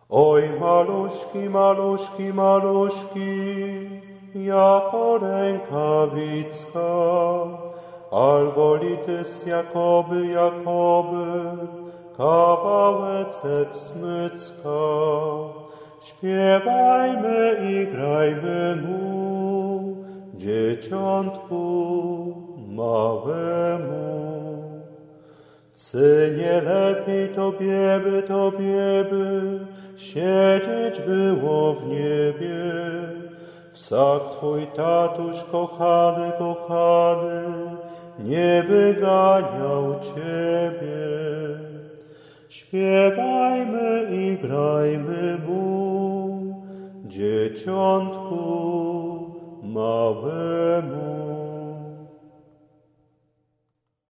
Oj, maluszki, maluszki, maluszki, jako rękawiczka, albo litys jakoby, kawałeczek smyczka. Śpiewajmy i grajmy mu, dzieciątku małemu. Czy nie lepiej tobie by siedzieć było w niebie, wsak twój tatuś kochany, nie wyganiał ciebie. Śpiewajmy i grajmy mu, dzieciątku